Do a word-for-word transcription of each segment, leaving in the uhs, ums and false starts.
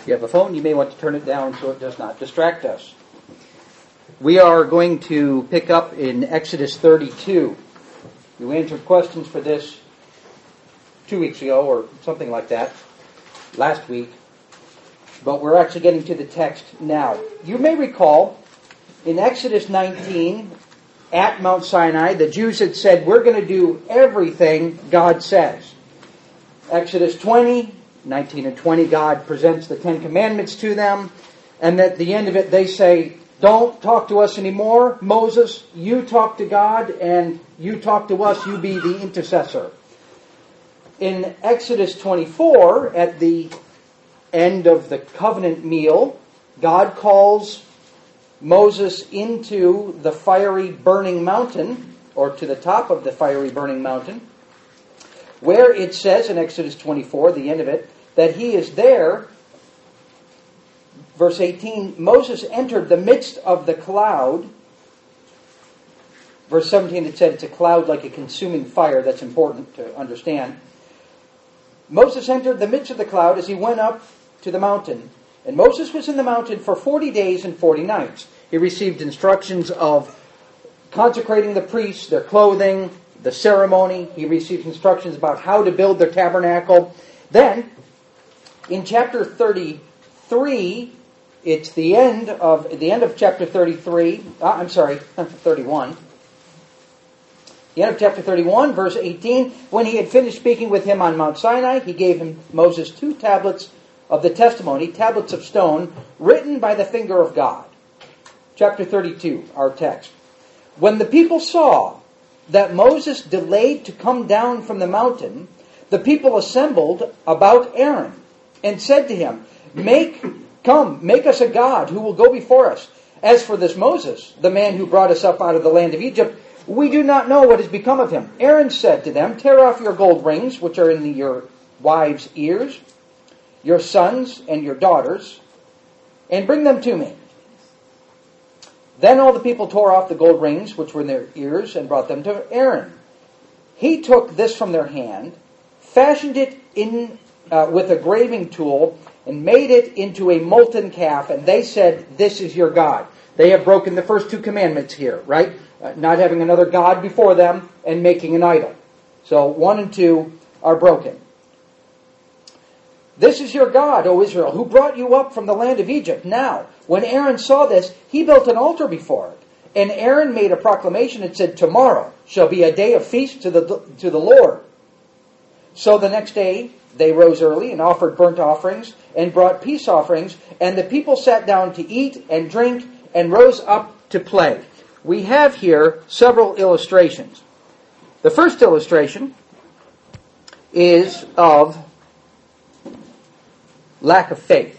If you have a phone, you may want to turn it down so it does not distract us. We are going to pick up in Exodus thirty-two. You answered questions for this two weeks ago or something like that, last week. But we're actually getting to the text now. You may recall in Exodus nineteen, at Mount Sinai, the Jews had said, we're going to do everything God says. Exodus twenty, nineteen and twenty, God presents the Ten Commandments to them. And at the end of it, they say, don't talk to us anymore. Moses, you talk to God, and you talk to us. You be the intercessor. In Exodus twenty-four, at the end of the covenant meal, God calls Moses into the fiery burning mountain, or to the top of the fiery burning mountain, where it says in Exodus twenty-four, the end of it, that he is there. Verse eighteen, Moses entered the midst of the cloud. Verse seventeen, it said it's a cloud like a consuming fire. That's important to understand. Moses entered the midst of the cloud as he went up to the mountain. And Moses was in the mountain for forty days and forty nights. He received instructions of consecrating the priests, their clothing, the ceremony. He received instructions about how to build their tabernacle. Then, in chapter thirty-three, it's the end of the end of chapter thirty-three. Uh, I'm sorry, thirty-one. The end of chapter thirty-one, verse eighteen. When he had finished speaking with him on Mount Sinai, he gave him Moses two tablets of the testimony, tablets of stone, written by the finger of God. Chapter thirty-two, our text. When the people saw that Moses delayed to come down from the mountain, the people assembled about Aaron and said to him, Make, come, make us a god who will go before us. As for this Moses, the man who brought us up out of the land of Egypt, we do not know what has become of him. Aaron said to them, Tear off your gold rings, which are in your wives' ears, your sons and your daughters, and bring them to me. Then all the people tore off the gold rings which were in their ears and brought them to Aaron. He took this from their hand, fashioned it in uh, with a graving tool, and made it into a molten calf, and they said, This is your God. They have broken the first two commandments here, right? Uh, not having another God before them and making an idol. So one and two are broken. This is your God, O Israel, who brought you up from the land of Egypt. Now, when Aaron saw this, he built an altar before it. And Aaron made a proclamation and said, Tomorrow shall be a day of feast to the, to the Lord. So the next day they rose early and offered burnt offerings and brought peace offerings. And the people sat down to eat and drink and rose up to play. We have here several illustrations. The first illustration is of lack of faith.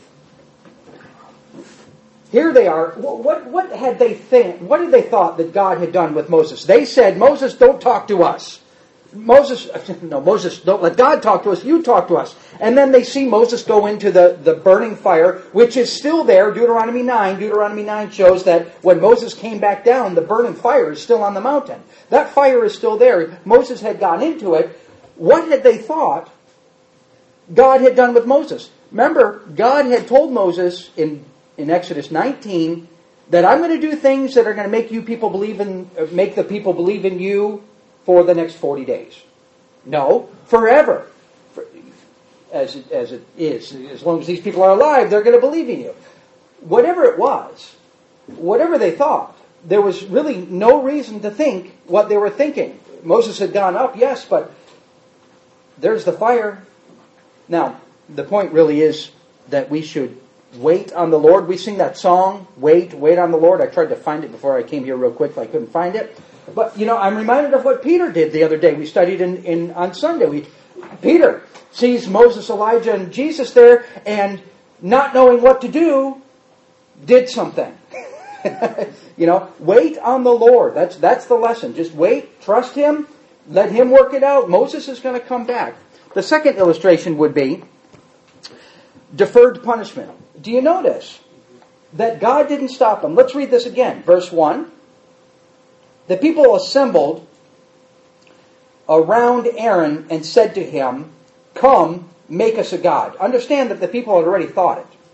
Here they are. What, what had they think? What did they thought that God had done with Moses? They said, Moses, don't talk to us. Moses, no, Moses, don't let God talk to us. You talk to us. And then they see Moses go into the, the burning fire, which is still there. Deuteronomy nine. Deuteronomy nine shows that when Moses came back down, the burning fire is still on the mountain. That fire is still there. Moses had gone into it. What had they thought God had done with Moses? Remember, God had told Moses in, in Exodus nineteen that I'm going to do things that are going to make you people believe in, make the people believe in you for the next forty days. No, forever. For, as, it, as it is. As long as these people are alive, they're going to believe in you. Whatever it was, whatever they thought, there was really no reason to think what they were thinking. Moses had gone up, yes, but there's the fire. Now, the point really is that we should wait on the Lord. We sing that song, Wait, Wait on the Lord. I tried to find it before I came here real quick, but I couldn't find it. But, you know, I'm reminded of what Peter did the other day. We studied in, in on Sunday. We, Peter sees Moses, Elijah, and Jesus there, and not knowing what to do, did something. You know, wait on the Lord. That's, that's the lesson. Just wait, trust Him, let Him work it out. Moses is going to come back. The second illustration would be deferred punishment. Do you notice that God didn't stop them? Let's read this again. Verse one. The people assembled around Aaron and said to him, Come, make us a god. Understand that the people had already thought it.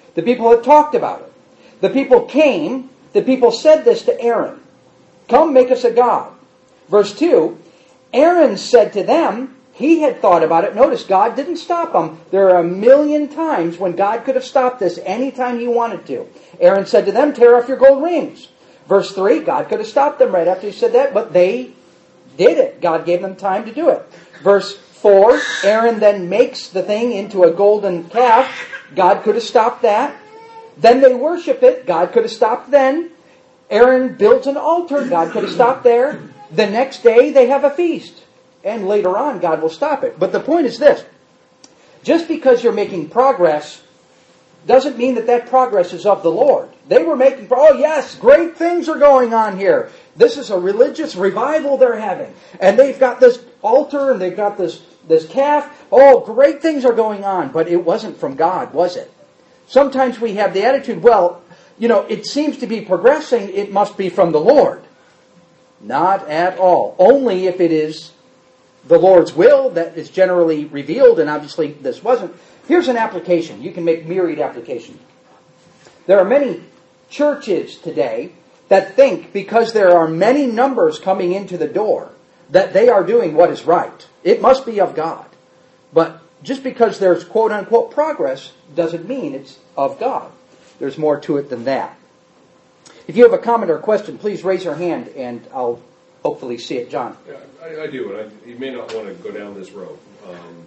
The people had talked about it. The people came. The people said this to Aaron. Come, make us a god. Verse two, Aaron said to them, he had thought about it. Notice, God didn't stop them. There are a million times when God could have stopped this anytime he wanted to. Aaron said to them, tear off your gold rings. Verse three, God could have stopped them right after he said that, but they did it. God gave them time to do it. Verse four, Aaron then makes the thing into a golden calf. God could have stopped that. Then they worship it. God could have stopped then. Aaron built an altar. God could have stopped there. The next day they have a feast. And later on, God will stop it. But the point is this. Just because you're making progress doesn't mean that that progress is of the Lord. They were making, oh yes, great things are going on here. This is a religious revival they're having. And they've got this altar and they've got this, this calf. Oh, great things are going on. But it wasn't from God, was it? Sometimes we have the attitude, well, you know, it seems to be progressing. It must be from the Lord. Not at all. Only if it is the Lord's will that is generally revealed, and obviously this wasn't. Here's an application. You can make myriad applications. There are many churches today that think because there are many numbers coming into the door that they are doing what is right. It must be of God. But just because there's quote-unquote progress doesn't mean it's of God. There's more to it than that. If you have a comment or a question, please raise your hand and I'll hopefully see it. John. Yeah, I, I do, and I, you may not want to go down this road. Um,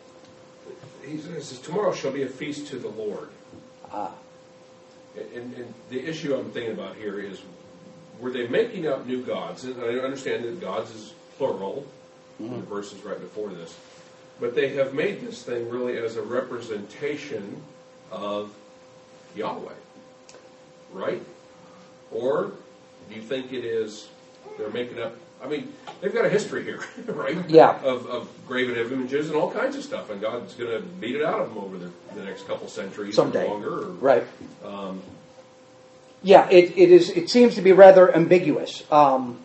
he says, tomorrow shall be a feast to the Lord. Ah. And, and the issue I'm thinking about here is, were they making up new gods? And I understand that gods is plural, mm-hmm. in the verses right before this. But they have made this thing really as a representation of Yahweh, right? Or do you think it is, they're making up, I mean, they've got a history here, right? Yeah. Of, of graven images and all kinds of stuff, and God's going to beat it out of them over the, the next couple centuries Someday. or longer. Or, right. Um, yeah, it, it is. It seems to be rather ambiguous. Um,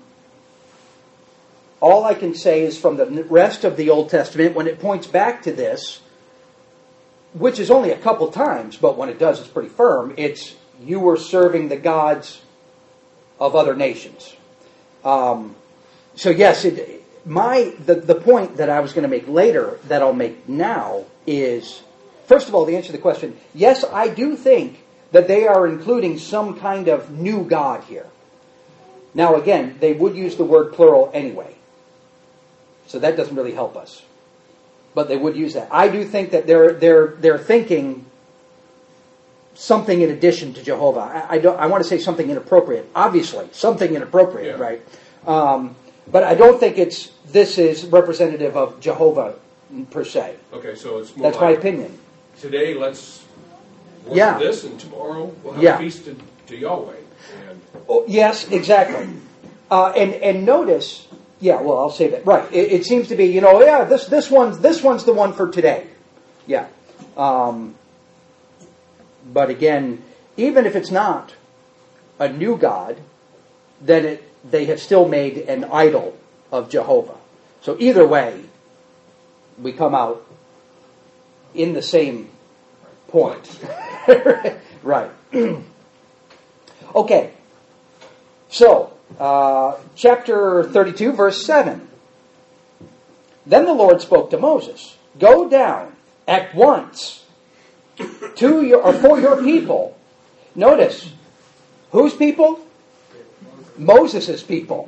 all I can say is from the rest of the Old Testament, when it points back to this, which is only a couple times, but when it does, it's pretty firm. It's, you were serving the gods of other nations. Um, so yes, it, my the, the point that I was going to make later that I'll make now is, first of all, the answer to the question, yes, I do think that they are including some kind of new God here. Now again, they would use the word plural anyway. So that doesn't really help us. But they would use that. I do think that they're they're they're thinking something in addition to Jehovah. I, I don't. I want to say something inappropriate. Obviously, something inappropriate, yeah. right? Um, but I don't think it's this is representative of Jehovah per se. okay, so it's more That's my like, opinion. today let's worship Yeah. this, and tomorrow we'll have Yeah. a feast to, to Yahweh. And Oh, yes, exactly. Uh, and and notice, yeah. Well, I'll say that. Right. It, it seems to be, you know, yeah. This this one's this one's the one for today. Yeah. Um, but again, even if it's not a new God, then it they have still made an idol of Jehovah. So either way, we come out in the same point. Right. Okay. So, uh, chapter thirty-two, verse seven. Then the Lord spoke to Moses, "Go down at once to your or for your people." Notice, whose people? Moses' people.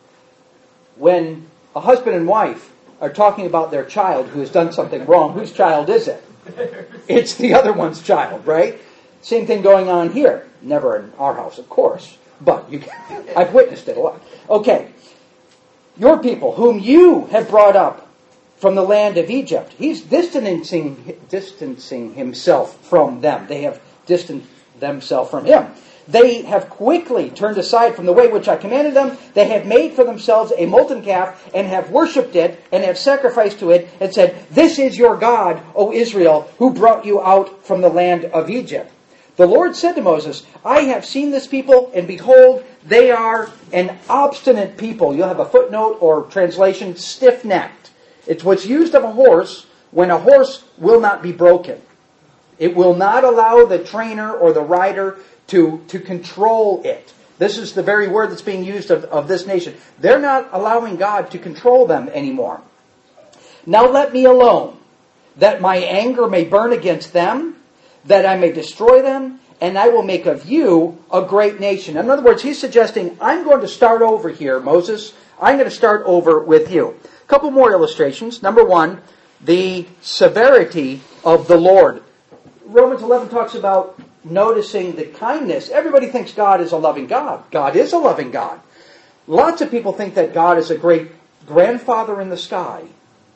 When a husband and wife are talking about their child who has done something wrong, whose child is it? It's the other one's child, right? Same thing going on here. Never in our house, of course, but you, I've witnessed it a lot. Okay, your people, whom you have brought up from the land of Egypt. He's distancing, distancing himself from them. They have distanced themselves from him. They have quickly turned aside from the way which I commanded them. They have made for themselves a molten calf and have worshipped it and have sacrificed to it and said, "This is your God, O Israel, who brought you out from the land of Egypt." The Lord said to Moses, "I have seen this people, and behold, they are an obstinate people." You'll have a footnote or translation, stiff-necked. It's what's used of a horse when a horse will not be broken. It will not allow the trainer or the rider to, to control it. This is the very word that's being used of, of this nation. They're not allowing God to control them anymore. Now let me alone, that my anger may burn against them, that I may destroy them, and I will make of you a great nation. In other words, he's suggesting, I'm going to start over here, Moses. I'm going to start over with you. A couple more illustrations. Number one, the severity of the Lord. Romans eleven talks about noticing the kindness. Everybody thinks God is a loving God. God is a loving God. Lots of people think that God is a great grandfather in the sky.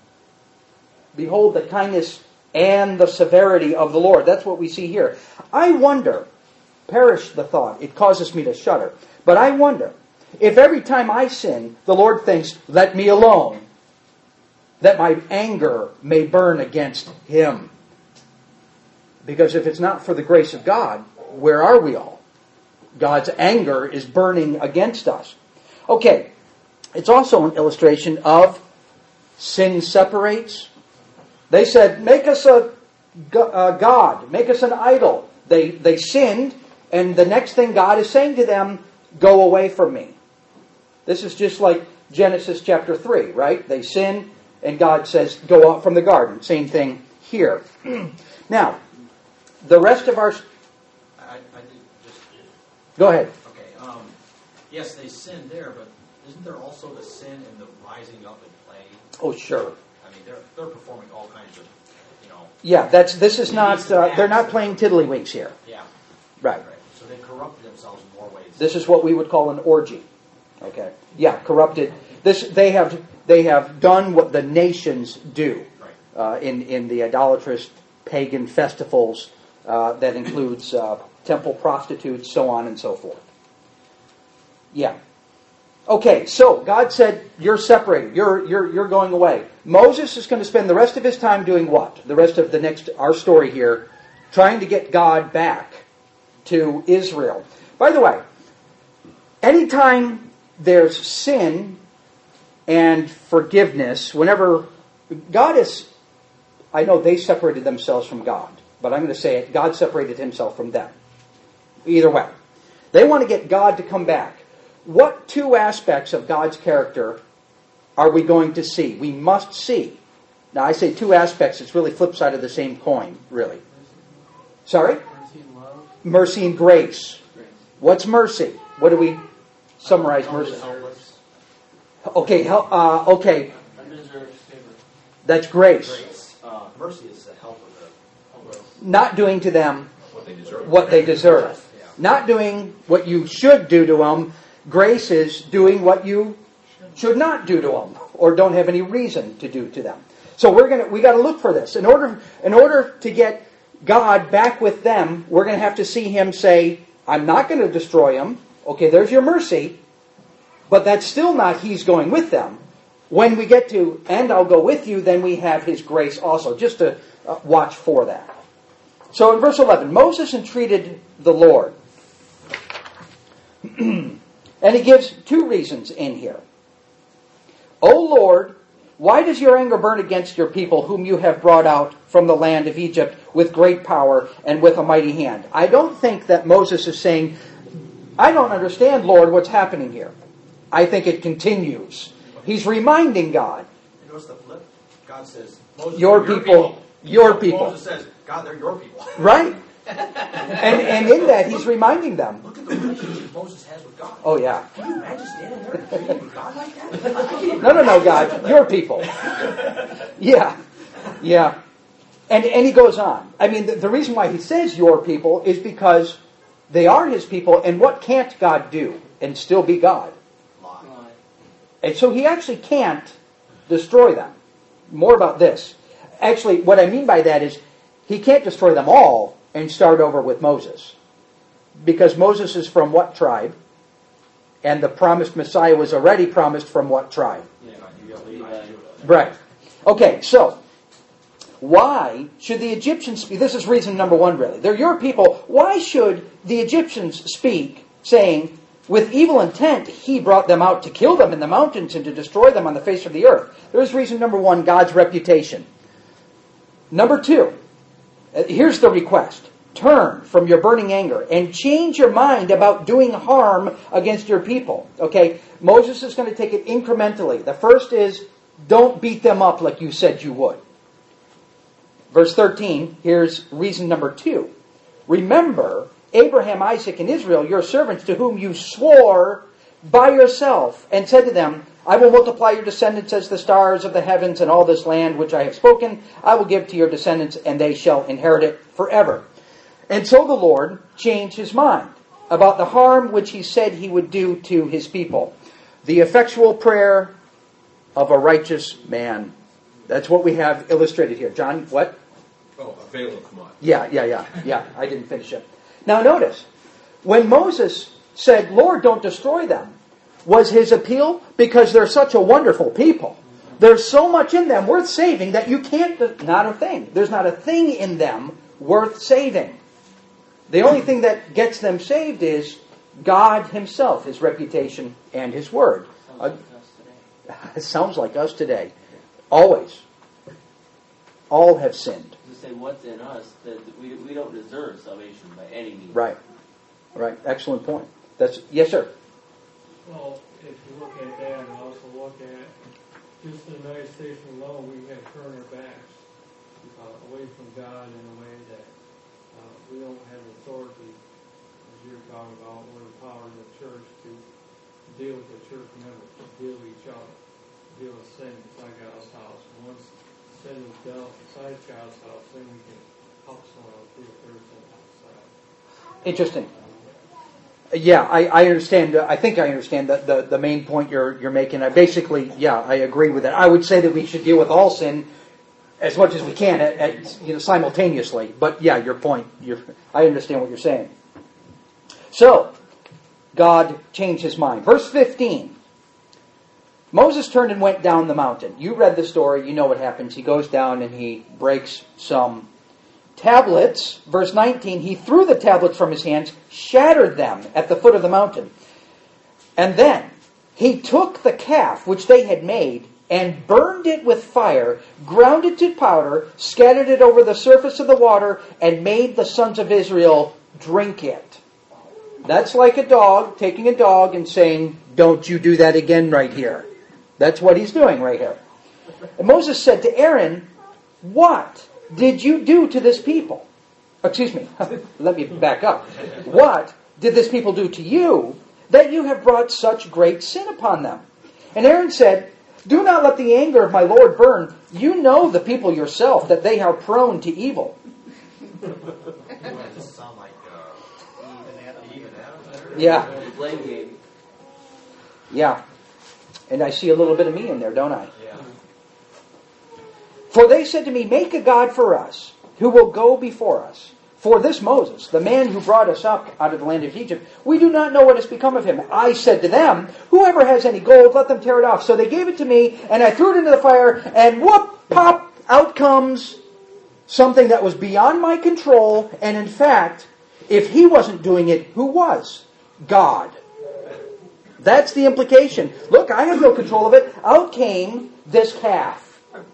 Behold the kindness and the severity of the Lord. That's what we see here. I wonder, perish the thought, it causes me to shudder, but I wonder if every time I sin, the Lord thinks, let me alone, that my anger may burn against him. Because if it's not for the grace of God, where are we all? God's anger is burning against us. Okay, it's also an illustration of sin separates. They said, make us a god, make us an idol. They, they sinned, and the next thing God is saying to them, go away from me. This is just like Genesis chapter three, right? They sin, and God says, go out from the garden. Same thing here. Now, the rest of our... I, I did just... Go ahead. Okay. Um, yes, they sinned there, but isn't there also the sin in the rising up and playing? Oh, sure. I mean, they're they're performing all kinds of, you know... Yeah, that's this is not... Uh, they're not playing tiddlywinks here. Yeah. Right. Right. So they corrupted themselves in more ways. This is what we would call an orgy. Okay. Yeah, corrupted. This they have they have done what the nations do Right. uh, in in the idolatrous pagan festivals. Uh, that includes uh, temple prostitutes, so on and so forth. Yeah. Okay, so God said, you're separated. You're, you're, you're going away. Moses is going to spend the rest of his time doing what? The rest of the next, our story here, trying to get God back to Israel. By the way, anytime there's sin and forgiveness, whenever God is, I know they separated themselves from God. But I'm going to say it, God separated himself from them. Either way. They want to get God to come back. What two aspects of God's character are we going to see? We must see. Now I say two aspects, it's really flip side of the same coin, really. Sorry? Mercy and love. Mercy and grace. Grace. What's mercy? What do we summarize mercy? Okay, hel- uh, okay. Undeserved favor. That's grace. Grace. Uh, mercy is the help of the... Not doing to them What they deserve. what they deserve. Yeah. Not doing what you should do to them. Grace is doing what you should not do to them, or don't have any reason to do to them. So we're gonna we got to look for this in order in order to get God back with them. We're going to have to see Him say, "I'm not going to destroy them." Okay, there's your mercy, but that's still not He's going with them. When we get to "and I'll go with you," then we have His grace also. Just to uh, watch for that. So in verse eleven, Moses entreated the Lord. And he gives two reasons in here. O Lord, why does your anger burn against your people whom you have brought out from the land of Egypt with great power and with a mighty hand? I don't think that Moses is saying, I don't understand, Lord, what's happening here. I think it continues. He's reminding God. You notice the flip? God says, Moses, Your they're people, your people. Moses says, God, they're your people. Right? And and in that, he's reminding them. Look at the relationship Moses has with God. Oh, yeah. Can you imagine standing there and pleading with God like that? No, no, no, God. Your people. Yeah. Yeah. And and he goes on. I mean, the, the reason why he says your people is because they are his people, and what can't God do and still be God? Lie. And so he actually can't destroy them. More about this. Actually, what I mean by that is he can't destroy them all and start over with Moses. Because Moses is from what tribe? And the promised Messiah was already promised from what tribe? Yeah, Right. Okay, so why should the Egyptians speak? This is reason number one, really. They're your people. Why should the Egyptians speak, saying, with evil intent, he brought them out to kill them in the mountains and to destroy them on the face of the earth? There's reason number one, God's reputation. Number two, Uh, Here's the request. Turn from your burning anger and change your mind about doing harm against your people. Okay, Moses is going to take it incrementally. The first is, don't beat them up like you said you would. Verse thirteen, here's reason number two. Remember Abraham, Isaac, and Israel, your servants, to whom you swore by yourself, and said to them, I will multiply your descendants as the stars of the heavens, and all this land which I have spoken I will give to your descendants, and they shall inherit it forever. And so the Lord changed his mind about the harm which he said he would do to his people. The effectual prayer of a righteous man. That's what we have illustrated here. John, what? Oh, availeth much. Yeah, yeah, yeah, yeah. I didn't finish it. Now notice, when Moses said, Lord, don't destroy them, was his appeal because they're such a wonderful people. There's so much in them worth saving that you can't, not a thing. There's not a thing in them worth saving. The only thing that gets them saved is God himself, his reputation, and his word. Sounds like us today. It sounds like us today. Always. All have sinned. To say what's in us, that we, we don't deserve salvation by any means. Right. Right. Excellent point. That's yes, sir. Well, if you look at that and also look at just the United States alone, we have turned our backs uh, away from God in a way that uh, we don't have authority, as you're talking about, or the power of the church to deal with the church members, to deal with each other, deal with sin inside God's house. And once sin is dealt inside God's house, then we can help someone else deal with their sin outside. Interesting. Yeah, I, I understand. I think I understand the, the, the main point you're you're making. I basically, yeah, I agree with that. I would say that we should deal with all sin as much as we can, at, at, you know, simultaneously. But yeah, your point. You're, I understand what you're saying. So, God changed his mind. Verse fifteen. Moses turned and went down the mountain. You read the story. You know what happens. He goes down and he breaks some tablets. Verse nineteen, he threw the tablets from his hands, shattered them at the foot of the mountain. And then he took the calf which they had made and burned it with fire, ground it to powder, scattered it over the surface of the water, and made the sons of Israel drink it. That's like a dog taking a dog and saying, don't you do that again right here. That's what he's doing right here. And Moses said to Aaron, what did you do to this people? Excuse me, let me back up. What did this people do to you that you have brought such great sin upon them? And Aaron said, do not let the anger of my Lord burn. You know the people yourself, that they are prone to evil. Does this sound like uh, Eve and Adam there? Yeah, The blame game. yeah. And I see a little bit of me in there, don't I? Yeah. For they said to me, make a god for us, who will go before us. For this Moses, the man who brought us up out of the land of Egypt, we do not know what has become of him. I said to them, whoever has any gold, let them tear it off. So they gave it to me, and I threw it into the fire, and whoop, pop, out comes something that was beyond my control. And in fact, if he wasn't doing it, who was? God. That's the implication. Look, I have no control of it. Out came this calf.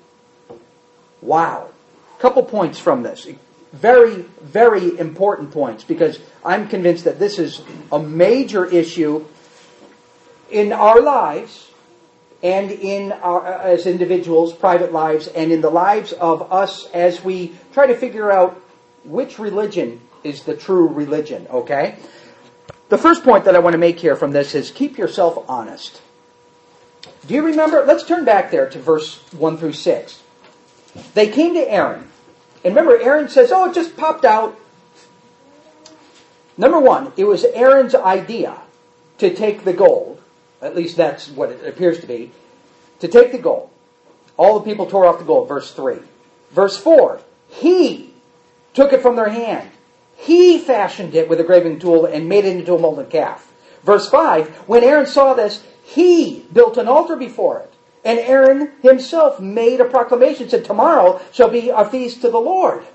Wow. Couple points from this. Very, very important points, because I'm convinced that this is a major issue in our lives and in our, as individuals, private lives, and in the lives of us as we try to figure out which religion is the true religion, okay? The first point that I want to make here from this is keep yourself honest. Do you remember? Let's turn back there to verse one through six. They came to Aaron. And remember, Aaron says, oh, it just popped out. Number one, it was Aaron's idea to take the gold. At least that's what it appears to be. To take the gold. All the people tore off the gold, verse three. Verse four, he took it from their hand. He fashioned it with a graving tool and made it into a molded calf. Verse five, when Aaron saw this, he built an altar before it. And Aaron himself made a proclamation, said, tomorrow shall be a feast to the Lord.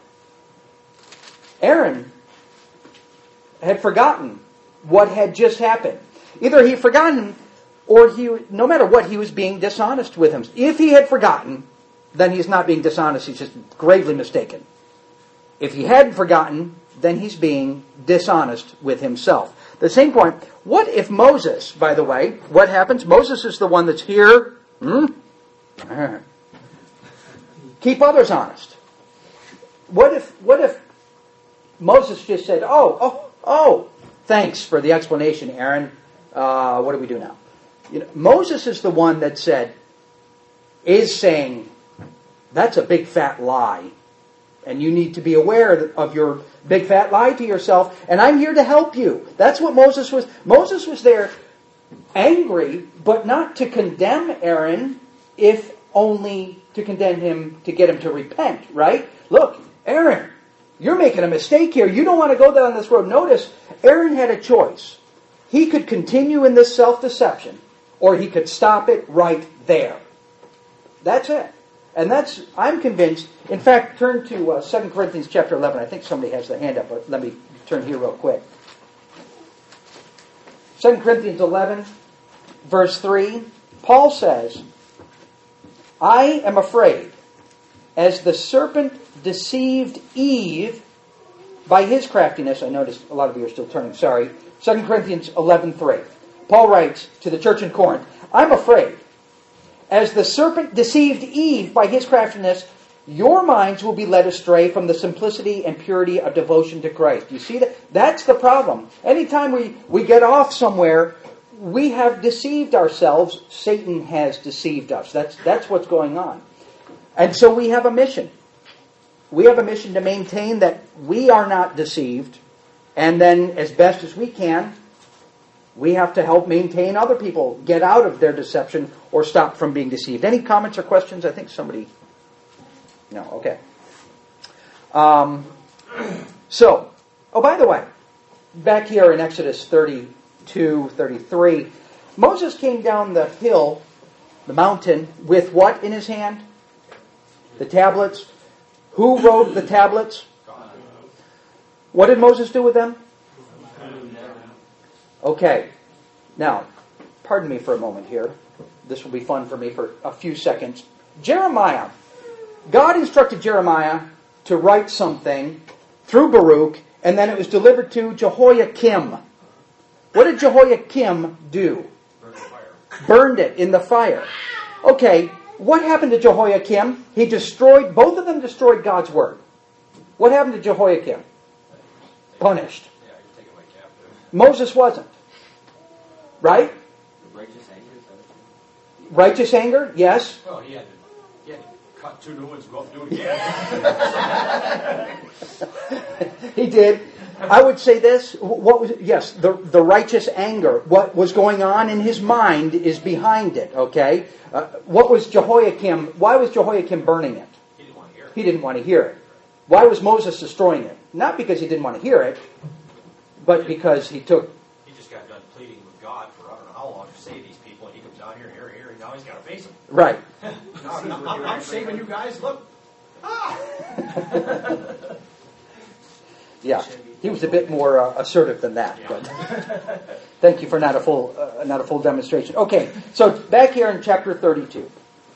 Aaron had forgotten what had just happened. Either he had forgotten, or he, no matter what, he was being dishonest with him. If he had forgotten, then he's not being dishonest, he's just gravely mistaken. If he hadn't forgotten, then he's being dishonest with himself. The same point, what if Moses, by the way, what happens? Moses is the one that's here. Hmm? Keep others honest. What if what if Moses just said, oh, oh, oh, thanks for the explanation, Aaron. Uh, what do we do now? You know, Moses is the one that said, is saying, that's a big fat lie. And you need to be aware of your big fat lie to yourself. And I'm here to help you. That's what Moses was. Moses was there angry, but not to condemn Aaron, if only to condemn him, to get him to repent, right? Look, Aaron, you're making a mistake here. You don't want to go down this road. Notice, Aaron had a choice. He could continue in this self-deception, or he could stop it right there. That's it. And that's, I'm convinced, in fact, turn to uh, Second Corinthians chapter eleven. I think somebody has the hand up, but let me turn here real quick. Second Corinthians eleven, verse three, Paul says, I am afraid, as the serpent deceived Eve by his craftiness. I notice a lot of you are still turning, sorry. Second Corinthians eleven three. Paul writes to the church in Corinth, I'm afraid, as the serpent deceived Eve by his craftiness, your minds will be led astray from the simplicity and purity of devotion to Christ. You see that? That's the problem. Anytime we, we get off somewhere, we have deceived ourselves. Satan has deceived us. That's, that's what's going on. And so we have a mission. We have a mission to maintain that we are not deceived. And then, as best as we can, we have to help maintain other people get out of their deception or stop from being deceived. Any comments or questions? I think somebody... No, okay. Um, so, oh, by the way, back here in Exodus thirty-two, thirty-three, Moses came down the hill, the mountain, with what in his hand? The tablets. Who wrote the tablets? What did Moses do with them? Okay. Now, pardon me for a moment here. This will be fun for me for a few seconds. Jeremiah. God instructed Jeremiah to write something through Baruch, and then it was delivered to Jehoiakim. What did Jehoiakim do? Burn the fire. Burned it in the fire. Okay, what happened to Jehoiakim? He destroyed, both of them destroyed God's word. What happened to Jehoiakim? Punished. Yeah, you're taken away captive. Moses wasn't. Right? Righteous anger, is that what Righteous anger? Yes. Well, he had to, he had to cut two new ones and go up and do it again. He did. I would say this. What was? Yes, the the righteous anger. What was going on in his mind is behind it. Okay. Uh, what was Jehoiakim? Why was Jehoiakim burning it? He didn't want to hear it. He didn't want to hear it. Why was Moses destroying it? Not because he didn't want to hear it, but because he took. He just got done pleading with God for I don't know how long to save these people, and he comes down here, here, here, and now he's got to face them. Right. No, I'm, I'm, I'm saving you guys. Look. Ah. Yeah. He was a bit more uh, assertive than that. But thank you for not a full uh, not a full demonstration. Okay. So back here in chapter thirty-two.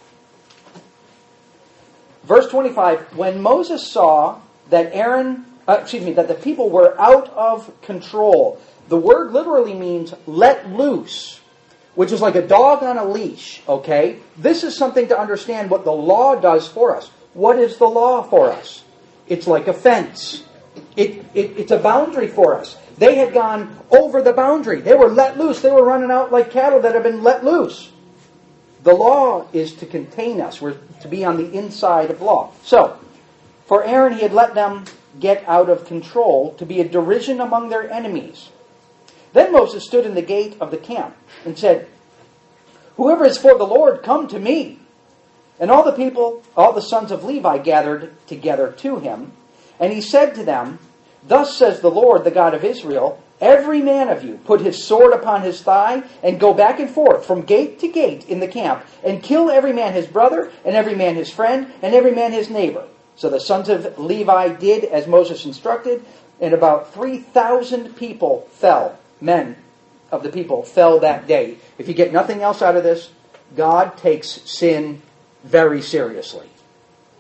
Verse twenty-five, when Moses saw that Aaron, uh, excuse me, that the people were out of control, the word literally means let loose, which is like a dog on a leash, okay? This is something to understand what the law does for us. What is the law for us? It's like a fence. It, it, it's a boundary for us. They had gone over the boundary. They were let loose. They were running out like cattle that have been let loose. The law is to contain us. We're to be on the inside of law. So, for Aaron, he had let them get out of control to be a derision among their enemies. Then Moses stood in the gate of the camp and said, whoever is for the Lord, come to me. And all the people, all the sons of Levi gathered together to him. And he said to them, thus says the Lord, the God of Israel, every man of you put his sword upon his thigh and go back and forth from gate to gate in the camp and kill every man his brother and every man his friend and every man his neighbor. So the sons of Levi did as Moses instructed, and about three thousand people fell. Men of the people fell that day. If you get nothing else out of this, God takes sin very seriously.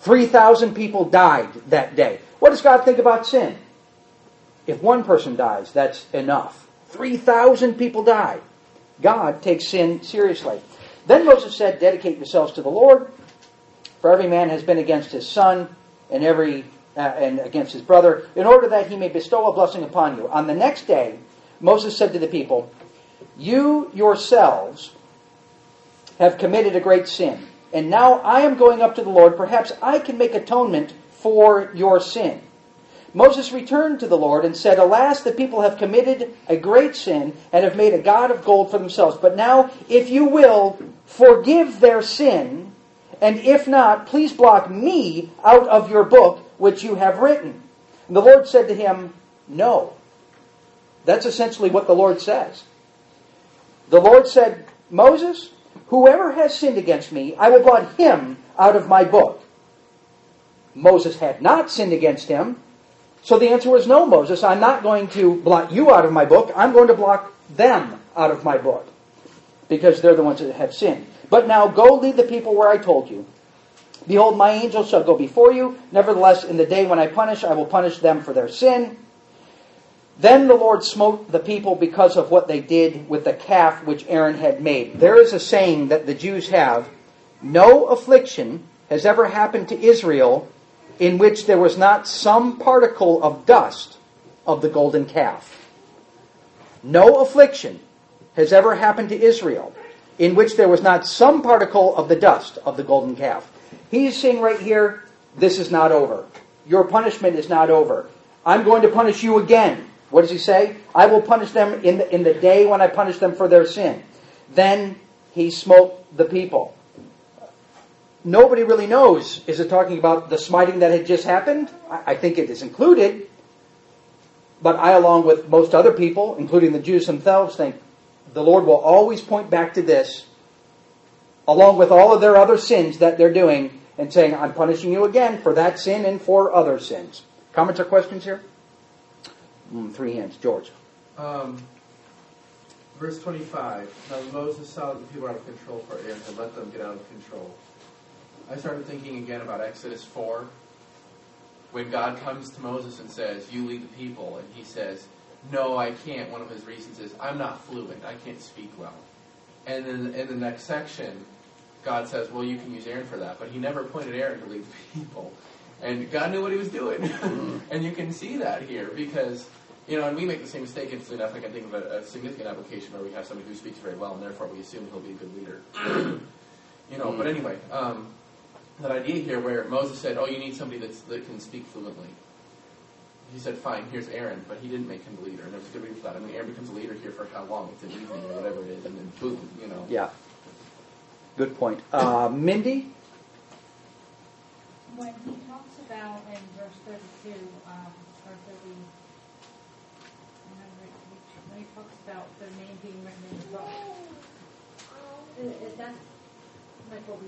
three thousand people died that day. What does God think about sin? If one person dies, that's enough. three thousand people died. God takes sin seriously. Then Moses said, dedicate yourselves to the Lord, for every man has been against his son and every uh, and against his brother, in order that he may bestow a blessing upon you. On the next day, Moses said to the people, you yourselves have committed a great sin, and now I am going up to the Lord. Perhaps I can make atonement for your sin. Moses returned to the Lord and said, alas, the people have committed a great sin and have made a god of gold for themselves. But now, if you will, forgive their sin, and if not, please block me out of your book which you have written. And the Lord said to him, no. That's essentially what the Lord says. The Lord said, Moses, whoever has sinned against me, I will blot him out of my book. Moses had not sinned against him. So the answer was no, Moses. I'm not going to blot you out of my book. I'm going to block them out of my book, because they're the ones that have sinned. But now go lead the people where I told you. Behold, my angel shall go before you. Nevertheless, in the day when I punish, I will punish them for their sin. Then the Lord smote the people because of what they did with the calf which Aaron had made. There is a saying that the Jews have, no affliction has ever happened to Israel in which there was not some particle of dust of the golden calf. No affliction has ever happened to Israel in which there was not some particle of the dust of the golden calf. He's saying right here, this is not over. Your punishment is not over. I'm going to punish you again. What does he say? I will punish them in the, in the day when I punish them for their sin. Then he smote the people. Nobody really knows. Is it talking about the smiting that had just happened? I, I think it is included. But I, along with most other people, including the Jews themselves, think the Lord will always point back to this, along with all of their other sins that they're doing, and saying, I'm punishing you again for that sin and for other sins. Comments or questions here? Mm, three hands. George. Um, verse twenty-five. Now Moses saw that the people were out of control for Aaron to let them get out of control. I started thinking again about Exodus four, when God comes to Moses and says, you lead the people, and he says, no, I can't. One of his reasons is, I'm not fluent. I can't speak well. And then in the next section, God says, well, you can use Aaron for that. But he never appointed Aaron to lead the people. And God knew what he was doing. And you can see that here, because, you know, and we make the same mistake. It's enough I can think of a, a significant application where we have somebody who speaks very well, and therefore we assume he'll be a good leader. You know, but anyway, um, that idea here where Moses said, oh, you need somebody that's, that can speak fluently. He said, fine, here's Aaron, but he didn't make him the leader. And there's a good reason for that. I mean, Aaron becomes a leader here for how long? It's an evening or whatever it is, and then boom, you know. Yeah. Good point. Uh, Mindy? When he talks about in verse thirty-two, um, or thirty, when he talks about their name being written in the book, is, is that like what we,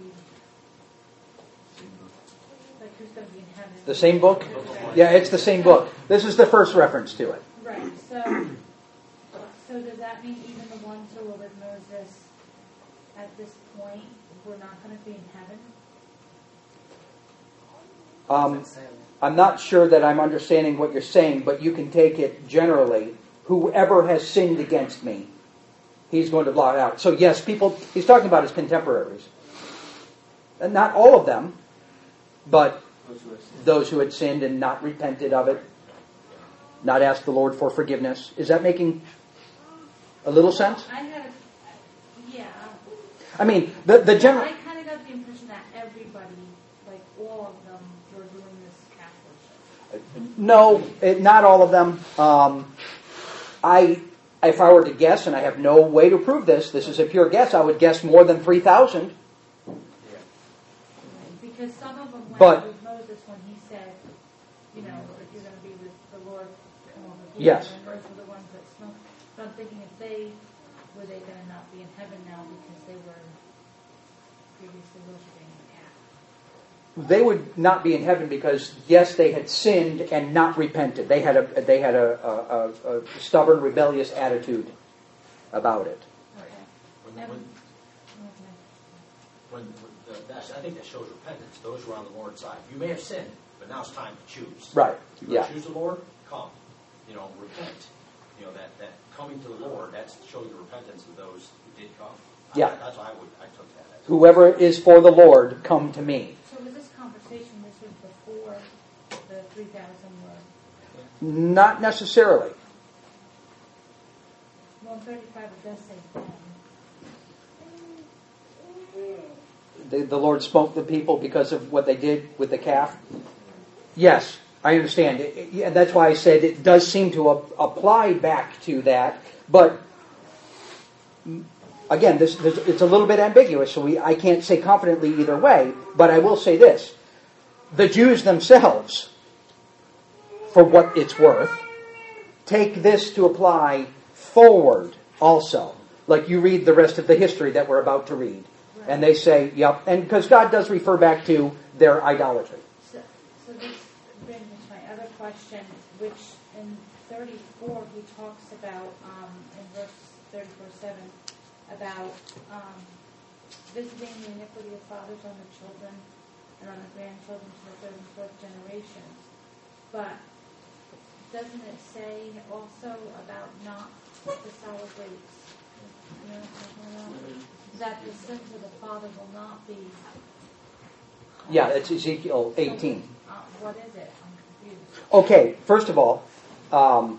like who's going to be in heaven? The same book? Yeah, it's the same book. This is the first reference to it. Right. So, so does that mean even the ones who were with Moses at this point were not going to be in heaven? Um, I'm not sure that I'm understanding what you're saying, but you can take it generally. Whoever has sinned against me, he's going to blot out. So yes, people, he's talking about his contemporaries. And not all of them, but those who had sinned and not repented of it, not asked the Lord for forgiveness. Is that making a little sense? I had, a, yeah. I mean, the the general. I kind of got the impression that everybody, like all of them, were doing this calf worship. No, it, not all of them. Um, I, if I were to guess, and I have no way to prove this, this is a pure guess, I would guess more than three thousand. Because some of them went But- with Moses when he said, you know, if you're going to be with the Lord, come over here. Yes. And those were the ones that smoked. But I'm thinking if they, were they going to not be in heaven now because they were previously worshiping the calf? They would not be in heaven because, yes, they had sinned and not repented. They had a they had a, a, a, a stubborn, rebellious attitude about it. Okay. When, And- when, okay. when the that's, I think that shows repentance. Those who are on the Lord's side. You may have sinned, but now it's time to choose. Right. If you Yeah. choose the Lord, come. You know, repent. You know, that, that coming to the Lord, that's showing the repentance of those who did come. Yeah. I, that's why I would, I took that as. Whoever is for the Lord, come to me. So was this conversation, this was before the three thousand were? Not necessarily. Well, in thirty-five it does say then. The, the Lord smote the people because of what they did with the calf. Yes, I understand. It, it, yeah, that's why I said it does seem to a, apply back to that. But again, this, this it's a little bit ambiguous, so we I can't say confidently either way. But I will say this: the Jews themselves, for what it's worth, take this to apply forward also. Like you read the rest of the history that we're about to read. And they say, yep, and because God does refer back to their idolatry. So, so this brings me to my other question, which in thirty-four he talks about, um, in verse thirty-four seven, about um, visiting the iniquity of fathers on the children and on the grandchildren to the third and fourth generations. But doesn't it say also about not the solid waste? You know what I'm talking about? That the sins of the father will not be. Yeah, it's Ezekiel eighteen. Uh, what is it? I'm confused. Okay, first of all, um,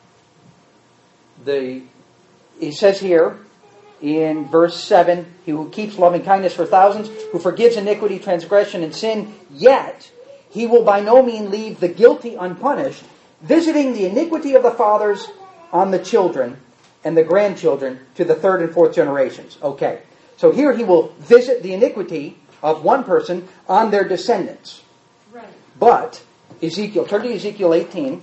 the he says here in verse seven, he who keeps loving kindness for thousands, who forgives iniquity, transgression, and sin, yet he will by no means leave the guilty unpunished, visiting the iniquity of the fathers on the children and the grandchildren to the third and fourth generations. Okay. So here he will visit the iniquity of one person on their descendants. Right. But, Ezekiel, turn to Ezekiel eighteen.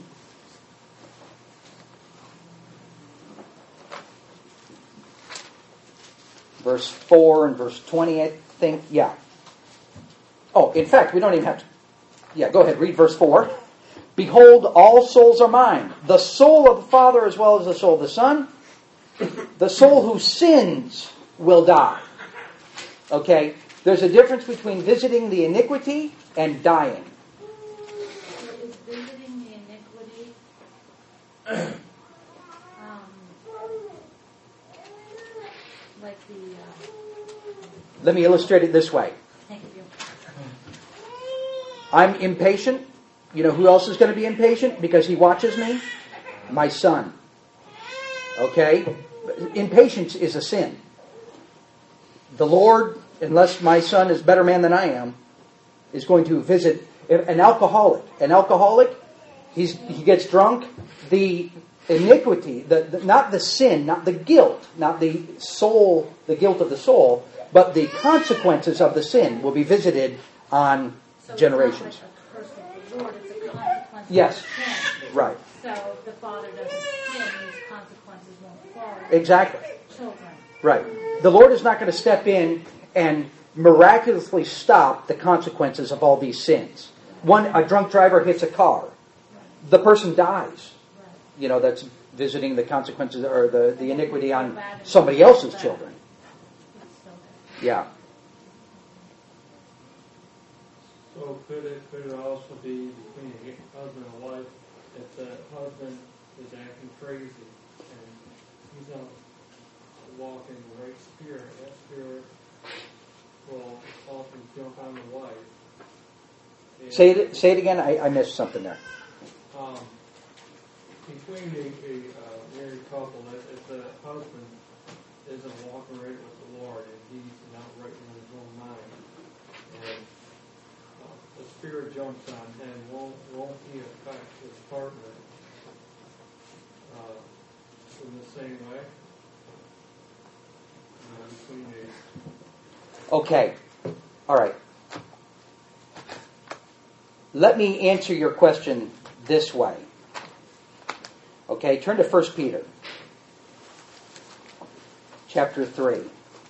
Verse four and verse twenty, I think. Yeah. Oh, in fact, we don't even have to. Yeah, go ahead, read verse four. Behold, all souls are mine. The soul of the Father as well as the soul of the Son. The soul who sins will die. Okay? There's a difference between visiting the iniquity and dying. So is visiting the iniquity um, like the... Uh, Let me illustrate it this way. thank you. I'm impatient. You know who else is going to be impatient because he watches me? My son. Okay? Impatience is a sin. The Lord, unless my son is a better man than I am, is going to visit an alcoholic. An alcoholic, he's, he gets drunk. The iniquity, the, the, not the sin, not the guilt, not the soul, the guilt of the soul, but the consequences of the sin will be visited on So generations. it's not like a curse of the Lord, it's a consequence Yes. of sin. Right. So if the father doesn't sin, these consequences won't fall on Exactly. children. Right. The Lord is not going to step in and miraculously stop the consequences of all these sins. One, a drunk driver hits a car. The person dies. Right. You know, that's visiting the consequences or the, the iniquity on somebody else's children. It's still there. Yeah. So could it, could it also be between a husband and wife, if the husband is acting crazy and he's not walking the right spirit, that spirit will often jump on the wife. And, Say it. Say it again. I, I missed something there. Um, between a, a uh, married couple, if, if the husband isn't walking right with the Lord and he's not right in his own mind, and uh, the spirit jumps on him, won't won't he affect his partner uh, in the same way? You know, between a Okay. All right. Let me answer your question this way. Okay, turn to First Peter. Chapter three.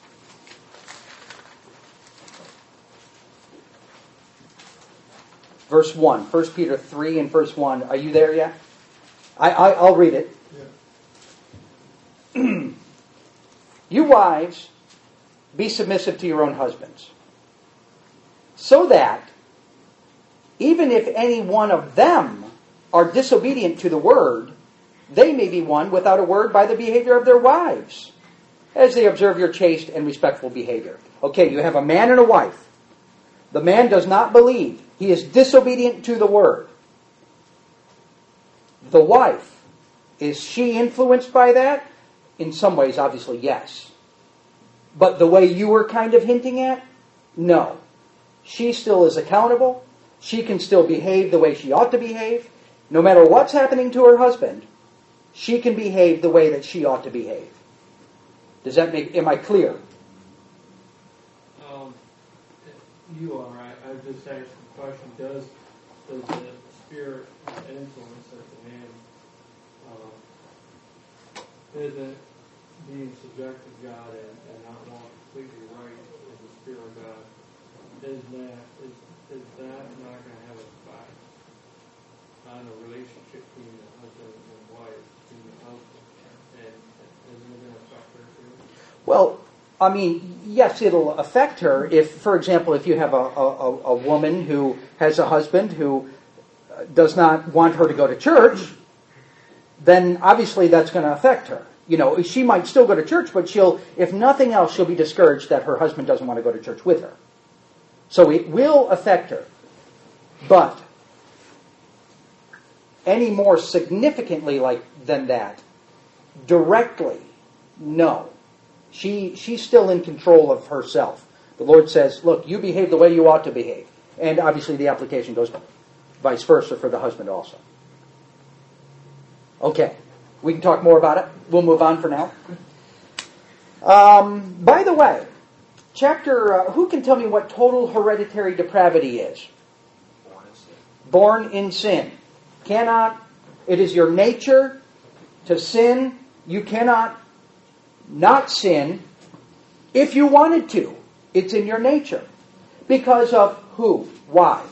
Verse one. First Peter three and verse one. Are you there yet? I, I, I'll read it. yeah. You wives, be submissive to your own husbands, so that even if any one of them are disobedient to the word, they may be won without a word by the behavior of their wives, as they observe your chaste and respectful behavior. Okay, you have a man and a wife. The man does not believe. He is disobedient to the word. The wife, is she influenced by that? In some ways, obviously, yes. But the way you were kind of hinting at, no. She still is accountable. She can still behave the way she ought to behave. No matter what's happening to her husband, she can behave the way that she ought to behave. Does that make, am I clear? Um, you are. I, I just asked the question, does, does the spirit influence that the man uh, isn't being subject to God and, and not want completely right in the spirit of God, is that, is, is that not going to have a effect on a relationship between the husband and wife, between the husband, and isn't it going to affect her too? Well, I mean, yes, it'll affect her if, for example, if you have a, a, a woman who has a husband who does not want her to go to church, then obviously that's going to affect her. You know, she might still go to church, but she'll, if nothing else, she'll be discouraged that her husband doesn't want to go to church with her. So it will affect her. But any more significantly like than that, directly, no. She she's still in control of herself. The Lord says, look, you behave the way you ought to behave. And obviously the application goes vice versa for the husband also. Okay. We can talk more about it. We'll move on for now. Um, by the way, chapter, uh, who can tell me what total hereditary depravity is? Born in sin. Born in sin. Cannot, it is your nature to sin. You cannot not sin if you wanted to. It's in your nature. Because of who? Why?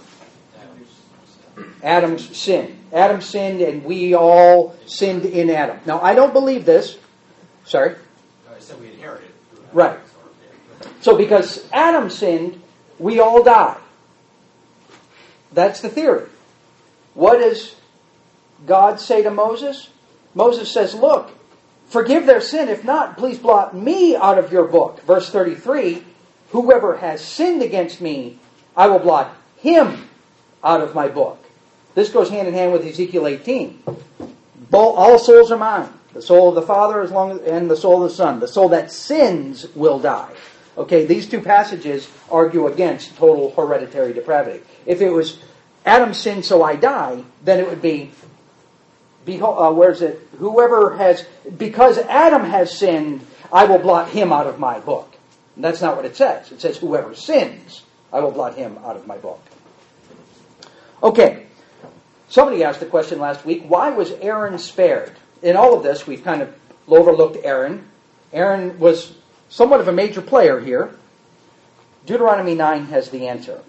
Adam's sin. Adam sinned and we all sinned in Adam. Now, I don't believe this. Sorry? I said we inherited. Right. So because Adam sinned, we all die. That's the theory. What does God say to Moses? Moses says, look, forgive their sin. If not, please blot me out of your book. Verse thirty-three, whoever has sinned against me, I will blot him out of my book. This goes hand in hand with Ezekiel eighteen. All souls are mine. The soul of the Father as long as, and the soul of the Son. The soul that sins will die. Okay, these two passages argue against total hereditary depravity. If it was Adam sinned so I die, then it would be, behold, uh, where's it? Whoever has, because Adam has sinned, I will blot him out of my book. And that's not what it says. It says whoever sins, I will blot him out of my book. Okay. Somebody asked the question last week, why was Aaron spared? In all of this, we've kind of overlooked Aaron. Aaron was somewhat of a major player here. Deuteronomy nine has the answer.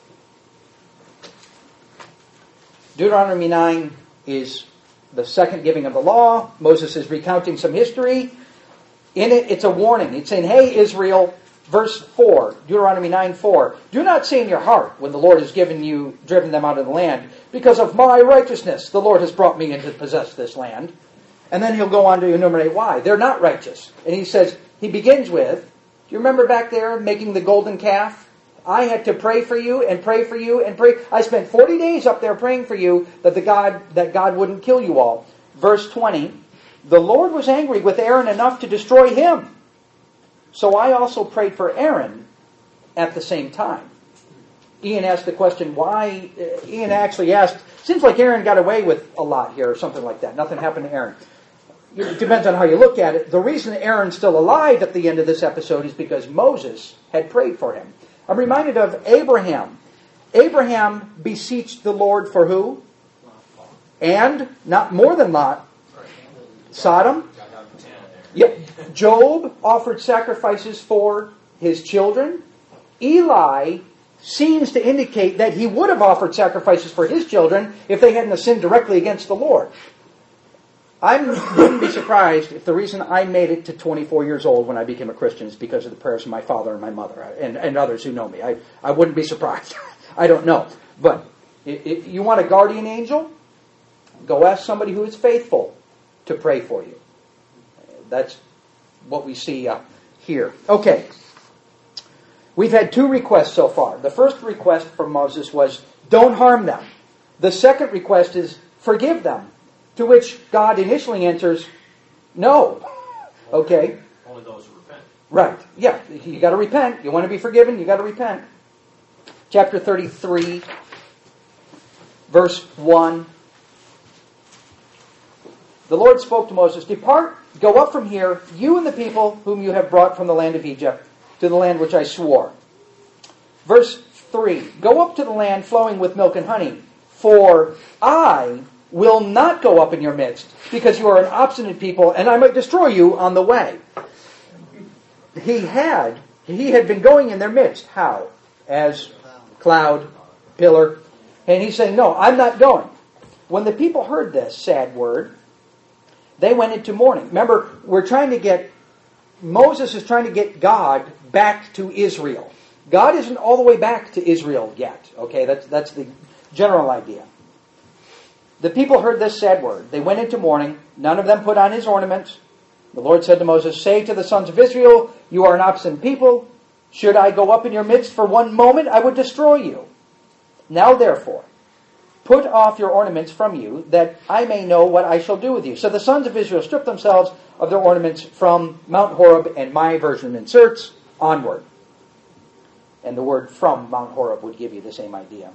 Deuteronomy nine is the second giving of the law. Moses is recounting some history. In it, it's a warning. It's saying, hey, Israel, verse four, Deuteronomy nine four, do not say in your heart when the Lord has given you, driven them out of the land, because of my righteousness the Lord has brought me in to possess this land. And then he'll go on to enumerate why. They're not righteous. And he says, he begins with, do you remember back there making the golden calf? I had to pray for you and pray for you and pray. I spent forty days up there praying for you that the God that God wouldn't kill you all. Verse twenty, the Lord was angry with Aaron enough to destroy him. So I also prayed for Aaron at the same time. Ian asked the question, why? Uh, Ian actually asked, seems like Aaron got away with a lot here or something like that. Nothing happened to Aaron. It depends on how you look at it. The reason Aaron's still alive at the end of this episode is because Moses had prayed for him. I'm reminded of Abraham. Abraham beseeched the Lord for who? And, not more than Lot, Sodom. Yep. Job offered sacrifices for his children. Eli seems to indicate that he would have offered sacrifices for his children if they hadn't sinned directly against the Lord. I wouldn't be surprised if the reason I made it to twenty-four years old when I became a Christian is because of the prayers of my father and my mother and, and others who know me. I, I wouldn't be surprised. I don't know. But if you want a guardian angel, go ask somebody who is faithful to pray for you. That's what we see uh, here. Okay. We've had two requests so far. The first request from Moses was, don't harm them. The second request is, forgive them. To which God initially answers, no. Okay? Only those who repent. Right. Yeah. You got to repent. You want to be forgiven, you got to repent. Chapter thirty-three, verse one. The Lord spoke to Moses, depart, go up from here, you and the people whom you have brought from the land of Egypt, to the land which I swore. Verse three, go up to the land flowing with milk and honey, for I will not go up in your midst, because you are an obstinate people, and I might destroy you on the way. He had, he had been going in their midst. How? As cloud, pillar. And he's saying, no, I'm not going. When the people heard this sad word, they went into mourning. Remember, we're trying to get, Moses is trying to get God back to Israel. God isn't all the way back to Israel yet. Okay, that's, that's the general idea. The people heard this sad word. They went into mourning. None of them put on his ornaments. The Lord said to Moses, say to the sons of Israel, you are an obstinate people. Should I go up in your midst for one moment, I would destroy you. Now therefore, put off your ornaments from you, that I may know what I shall do with you. So the sons of Israel stripped themselves of their ornaments from Mount Horeb, and my version inserts, onward. And the word from Mount Horeb would give you the same idea.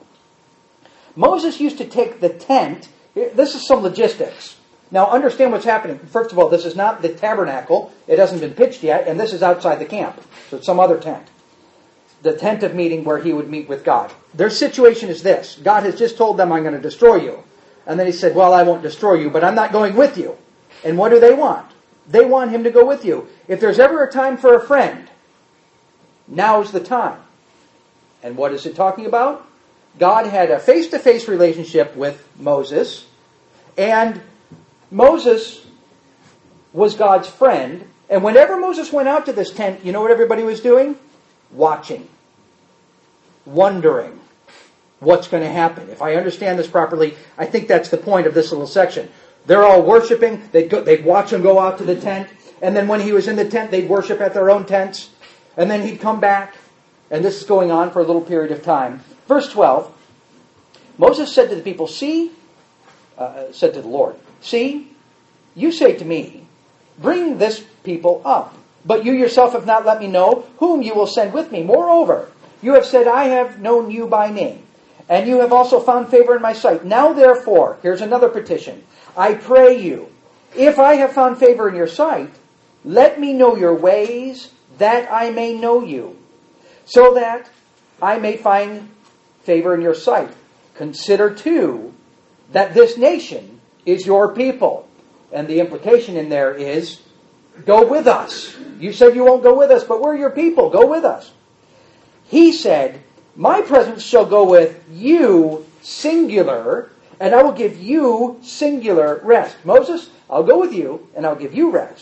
Moses used to take the tent. This is some logistics. Now understand what's happening. First of all, this is not the tabernacle. It hasn't been pitched yet, and this is outside the camp. So it's some other tent. The tent of meeting where he would meet with God. Their situation is this. God has just told them, I'm going to destroy you. And then he said, well, I won't destroy you, but I'm not going with you. And what do they want? They want him to go with you. If there's ever a time for a friend, now's the time. And what is it talking about? God had a face-to-face relationship with Moses, and Moses was God's friend. And whenever Moses went out to this tent, you know what everybody was doing? Watching. Wondering what's going to happen. If I understand this properly, I think that's the point of this little section. They're all worshiping. They'd, go, they'd watch him go out to the tent. And then when he was in the tent, they'd worship at their own tents. And then he'd come back. And this is going on for a little period of time. Verse twelve, Moses said to the people, see, uh, said to the Lord, see, you say to me, bring this people up. But you yourself have not let me know whom you will send with me. Moreover, you have said, I have known you by name. And you have also found favor in my sight. Now therefore, here's another petition. I pray you, if I have found favor in your sight, let me know your ways, that I may know you, so that I may find favor in your sight. Consider too that this nation is your people. And the implication in there is, go with us. You said you won't go with us, but we're your people. Go with us. He said, my presence shall go with you, singular, and I will give you singular rest. Moses, I'll go with you, and I'll give you rest.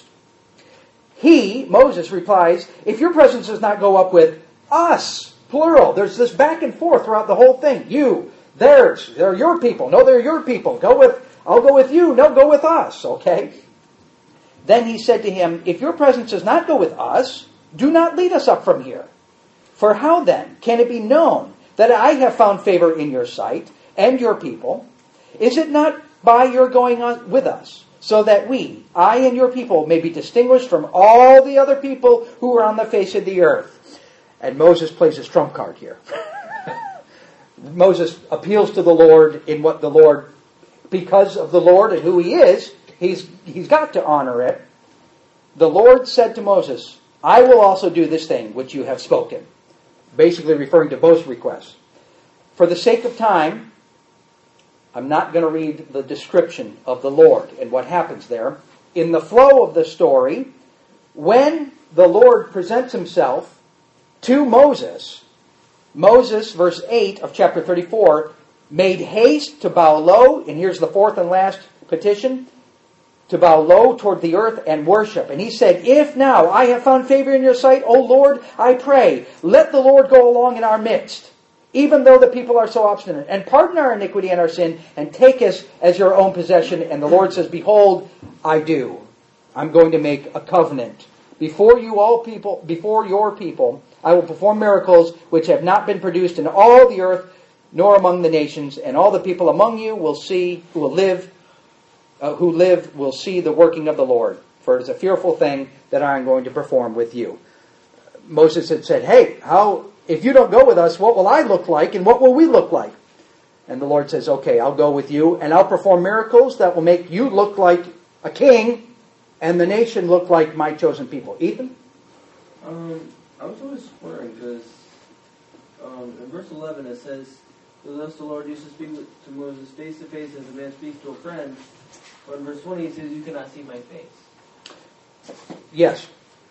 He, Moses, replies, if your presence does not go up with us, plural, there's this back and forth throughout the whole thing. You, theirs, they're your people. No, they're your people. Go with, I'll go with you. No, go with us. Okay? Then he said to him, if your presence does not go with us, do not lead us up from here. For how then can it be known that I have found favor in your sight and your people? Is it not by your going on with us, so that we, I and your people, may be distinguished from all the other people who are on the face of the earth? And Moses plays his trump card here. Moses appeals to the Lord in what the Lord, because of the Lord and who he is, he's he's got to honor it. The Lord said to Moses, I will also do this thing which you have spoken. Basically referring to both requests. For the sake of time, I'm not going to read the description of the Lord and what happens there. In the flow of the story, when the Lord presents himself to Moses, Moses, verse eight of chapter thirty-four, made haste to bow low, and here's the fourth and last petition, to bow low toward the earth and worship. And he said, if now I have found favor in your sight, O Lord, I pray, let the Lord go along in our midst, even though the people are so obstinate, and pardon our iniquity and our sin, and take us as your own possession. And the Lord says, behold, I do. I'm going to make a covenant. Before you all people, before your people, I will perform miracles which have not been produced in all the earth, nor among the nations, and all the people among you will see, who will live, uh, who live will see the working of the Lord. For it is a fearful thing that I am going to perform with you. Moses had said, hey, how, if you don't go with us, what will I look like, and what will we look like? And the Lord says, okay, I'll go with you, and I'll perform miracles that will make you look like a king, and the nation look like my chosen people. Ethan? Um, I was always wondering, because um, in verse eleven it says, thus the Lord used to speak to Moses face to face as a man speaks to a friend. But in verse twenty it says, you cannot see my face. Yes.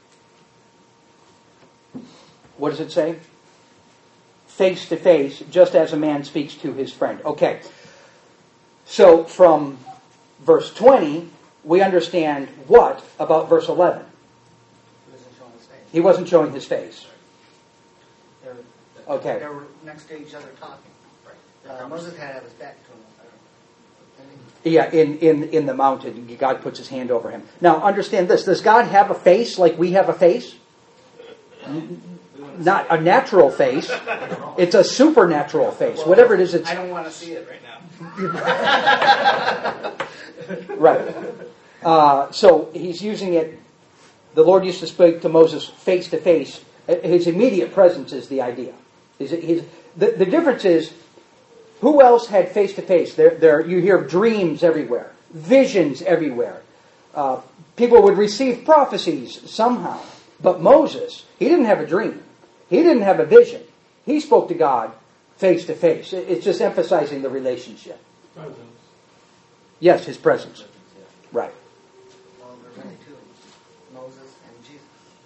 What does it say? Face to face, just as a man speaks to his friend. Okay. So from verse twenty, we understand what about verse eleven? He wasn't showing his face. He wasn't showing his face. They were, Okay. they were next to each other talking. Right. Uh, Moses had to have his back to him. Yeah, in, in, in the mountain, God puts his hand over him. Now, understand this. Does God have a face like we have a face? Not a natural face. It's a supernatural face. Well, Whatever it is, it's... I don't want to see it right now. Right. Uh, so he's using it. The Lord used to speak to Moses face to face. His immediate presence is the idea. His, his, the, the difference is, who else had face to face? There, there. You hear dreams everywhere, visions everywhere. Uh, people would receive prophecies somehow. But Moses, he didn't have a dream. He didn't have a vision. He spoke to God face to face. It's just emphasizing the relationship. Presence. Yes, his presence. Right. Well, there's only two, Moses and Jesus.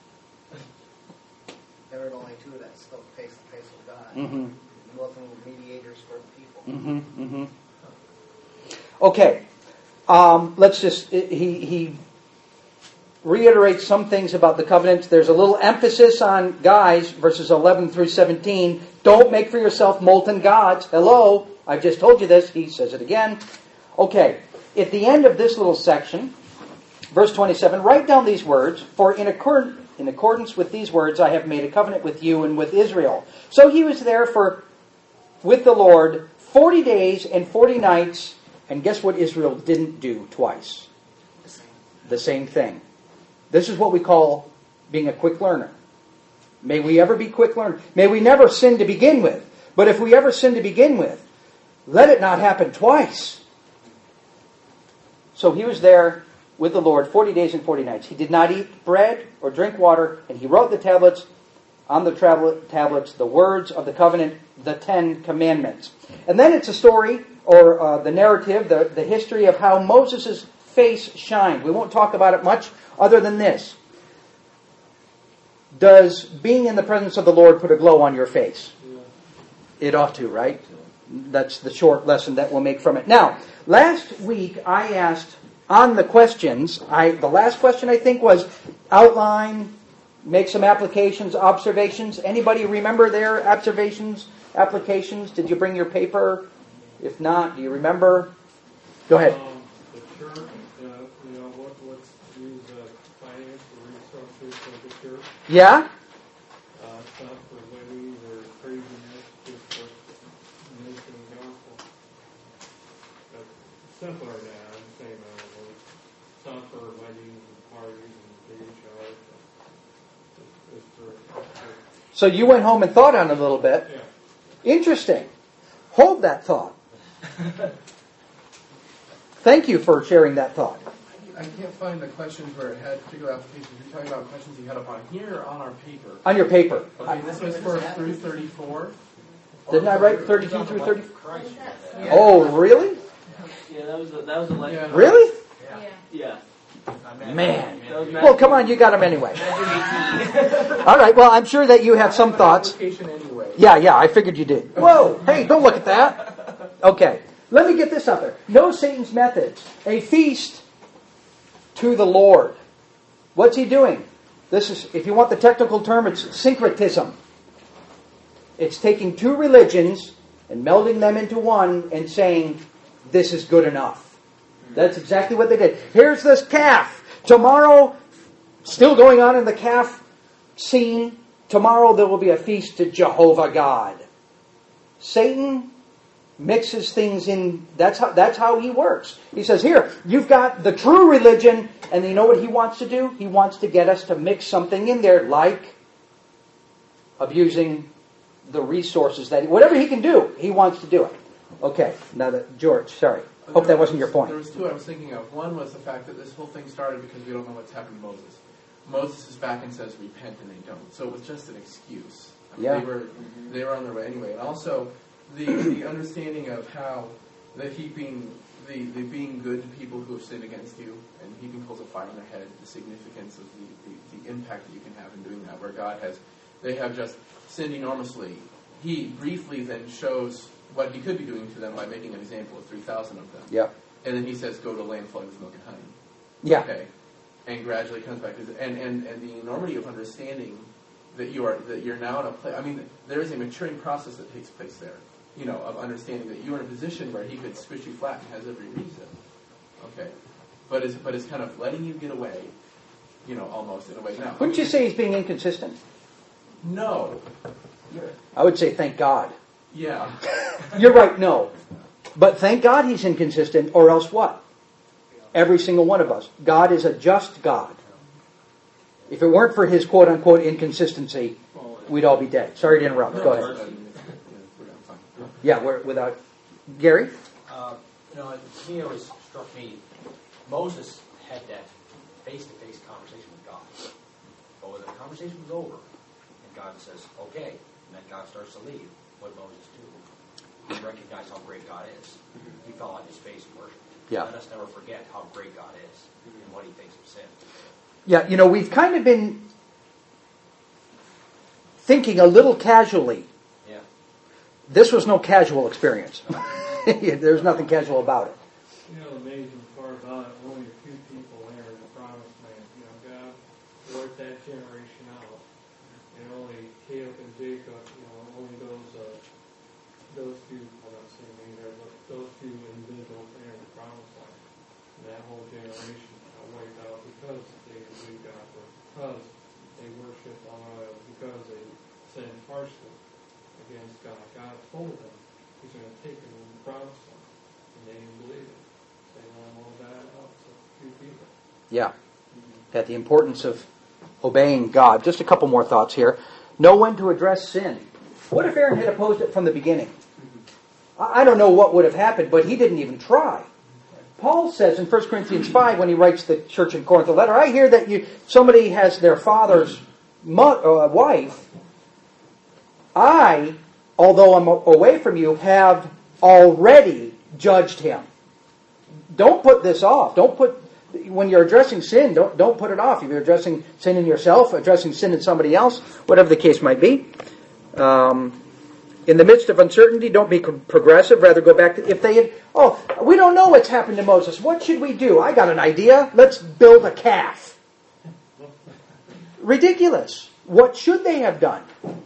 They were the only two that spoke face to face with God. Mm-hmm. Both of them were mediators for the people. Mm-hmm. Mm-hmm. Okay. Um, let's just, he, he reiterates some things about the covenant. There's a little emphasis on, guys, verses eleven through seventeen. Don't make for yourself molten gods. Hello. I've just told you this. He says it again. Okay. At the end of this little section, verse twenty-seven, write down these words. For in, accord, in accordance with these words, I have made a covenant with you and with Israel. So he was there for, with the Lord, forty days and forty nights. And guess what Israel didn't do twice? The same. The same thing. This is what we call being a quick learner. May we ever be quick learners. May we never sin to begin with. But if we ever sin to begin with, let it not happen twice. So he was there with the Lord forty days and forty nights. He did not eat bread or drink water, and he wrote the tablets on the tablets the words of the covenant, the Ten Commandments. And then it's a story, or uh, the narrative, the, the history of how Moses' face shined. We won't talk about it much other than this. Does being in the presence of the Lord put a glow on your face? Yeah. It ought to, right? That's the short lesson that we'll make from it. Now, last week I asked on the questions, I the last question I think was outline, make some applications, observations. Anybody remember their observations, applications? Did you bring your paper? If not, do you remember? Go ahead. Um, the church, uh, you know, what, what's use uh, financial resources for the church. Yeah? Uh, it's not for weddings or craziness, just for ministering the gospel. But simpler than that, I'm saying that. It's not for weddings and parties and baby showers. It's, it's for, it's So you went home and thought on it a little bit. for, yeah. Interesting. Hold that thought. Thank you for sharing that thought. I can't find the questions where it had particular applications. You're talking about questions you had up on here or on our paper? On your paper. Okay, this was for through thirty-four. Didn't I write thirty-two through thirty? Christ. Oh, really? Yeah, that was a, that was a like. Yeah. Really? Yeah. Man. That was Well, come on, you got them anyway. All right, well, I'm sure that you have some thoughts. Application anyway. Yeah, yeah, I figured you did. Whoa, hey, don't look at that. Okay, let me get this out there. Know Satan's methods. A feast to the Lord. What's he doing? This is, if you want the technical term, it's syncretism. It's taking two religions and melding them into one and saying, this is good enough. That's exactly what they did. Here's this calf. Tomorrow, still going on in the calf scene, tomorrow there will be a feast to Jehovah God. Satan mixes things in. That's how, that's how he works. He says, here, you've got the true religion, and you know what he wants to do? He wants to get us to mix something in there, like abusing the resources that, whatever he can do, he wants to do it. Okay, now that, George, sorry. Hope that wasn't your point. There was two I was thinking of. One was the fact that this whole thing started because we don't know what's happened to Moses. Moses is back and says, repent, and they don't. So it was just an excuse. I mean, Yeah. They were, they were on their way anyway. And also, the, the understanding of how the heaping, the, the being good to people who have sinned against you, and heaping coals of fire on their head, the significance of the, the, the impact that you can have in doing that, where God has, they have just sinned enormously. He briefly then shows what he could be doing to them by making an example of three thousand of them. Yeah. And then he says, go to a land flowing with milk and honey. Yeah. Okay. And gradually comes back. And, and, and the enormity of understanding that you are that you're now in a place. I mean, there is a maturing process that takes place there. You know, of understanding that you're in a position where he could squish you flat and has every reason. Okay. But it's, but it's kind of letting you get away, you know, almost in a way. Now, Wouldn't you say he's being inconsistent? No. I would say thank God. Yeah. You're right, no. But thank God he's inconsistent, or else what? Every single one of us. God is a just God. If it weren't for his quote-unquote inconsistency, we'd all be dead. Sorry to interrupt. Go ahead. Yeah, we're without... Gary? Uh, you know, to me, it was struck me, Moses had that face-to-face conversation with God. But when the conversation was over, and God says, okay, and then God starts to leave, what did Moses do? He recognized how great God is. He fell on his face and worshiped. Yeah. Let us never forget how great God is and what he thinks of sin. Yeah, you know, we've kind of been thinking a little casually. Yeah. This was no casual experience. There's nothing casual about it. You know, the amazing part about it, only a few people there in the promised land. You know, God worked that generation out. And only Caleb and Jacob, you know, only those uh, those two, I'm not saying maybe there, but those two individuals there in the promised land. And that whole generation got wiped out because they believed God, or because they worshiped on oil, because they sinned harshly against God. God told them he's going to take them in the promised land. And they didn't believe it. They want to hold that out to a few people. Yeah. At the importance of obeying God. Just a couple more thoughts here. Know when to address sin. What if Aaron had opposed it from the beginning? I don't know what would have happened, but he didn't even try. Paul says in First Corinthians five, when he writes the church in Corinth a letter, I hear that you somebody has their father's mo- uh, wife. I, although I'm away from you, have already judged him. Don't put this off. Don't put, when you're addressing sin, don't, don't put it off. If you're addressing sin in yourself, addressing sin in somebody else, whatever the case might be. Um, in the midst of uncertainty, don't be progressive. Rather go back to, if they had, oh, we don't know what's happened to Moses. What should we do? I got an idea. Let's build a calf. Ridiculous. What should they have done?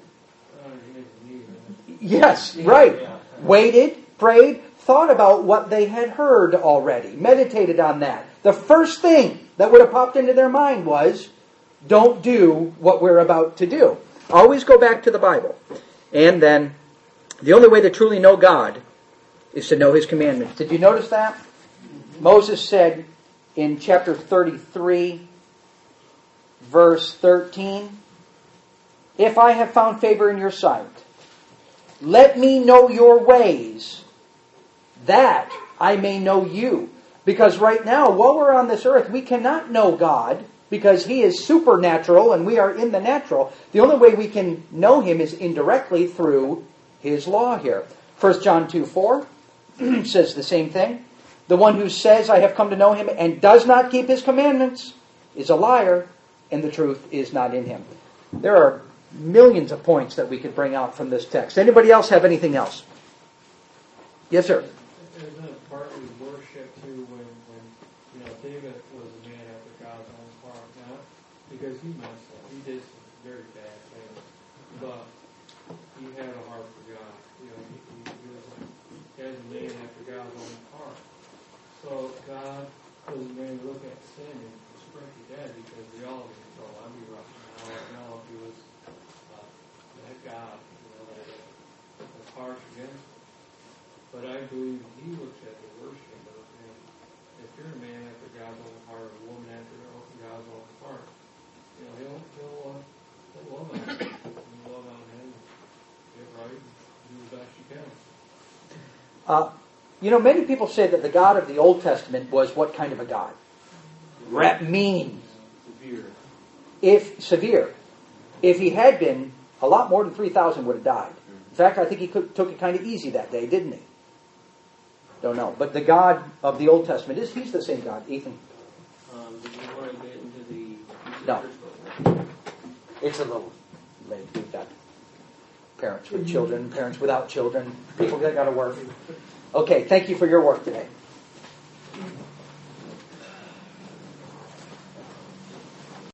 Yes, right. Waited, prayed, thought about what they had heard already, meditated on that. The first thing that would have popped into their mind was, don't do what we're about to do. Always go back to the Bible. And then, the only way to truly know God is to know His commandments. Did you notice that? Moses said in chapter thirty-three, verse thirteen, if I have found favor in your sight, let me know your ways, that I may know you. Because right now, while we're on this earth, we cannot know God because He is supernatural and we are in the natural. The only way we can know Him is indirectly through His law here. First John two four says the same thing. The one who says, I have come to know Him and does not keep His commandments is a liar, and the truth is not in him. There are millions of points that we could bring out from this text. Anybody else have anything else? Yes, sir. Isn't it partly worship too when, when you know David was a man after God's own heart. Not because he messed up. He did some very bad things. But he had a heart for God. You know, he, he, he was a, he was a man after God's own heart. So God was a man to look at sin and strike you dead because we all in control. I'd be rough now. I know if he was uh, that God, you know, that was harsh against him. But I believe he looks at the worship of him. If you're a man after God's own heart, or a woman after God's own heart, you know, he'll he'll, uh, he'll love on him. He'll love on him, get right, and do the best you can. Uh, you know, many people say that the God of the Old Testament was what kind of a God? Rap mean. Severe. If severe. If he had been, a lot more than three thousand would have died. In fact, I think he could, took it kind of easy that day, didn't he? Don't know. But the God of the Old Testament, is he's the same God. Ethan? Um, did you want to get into the... No. It's a little late. We've got parents with children, parents without children, people that got to work. Okay, thank you for your work today.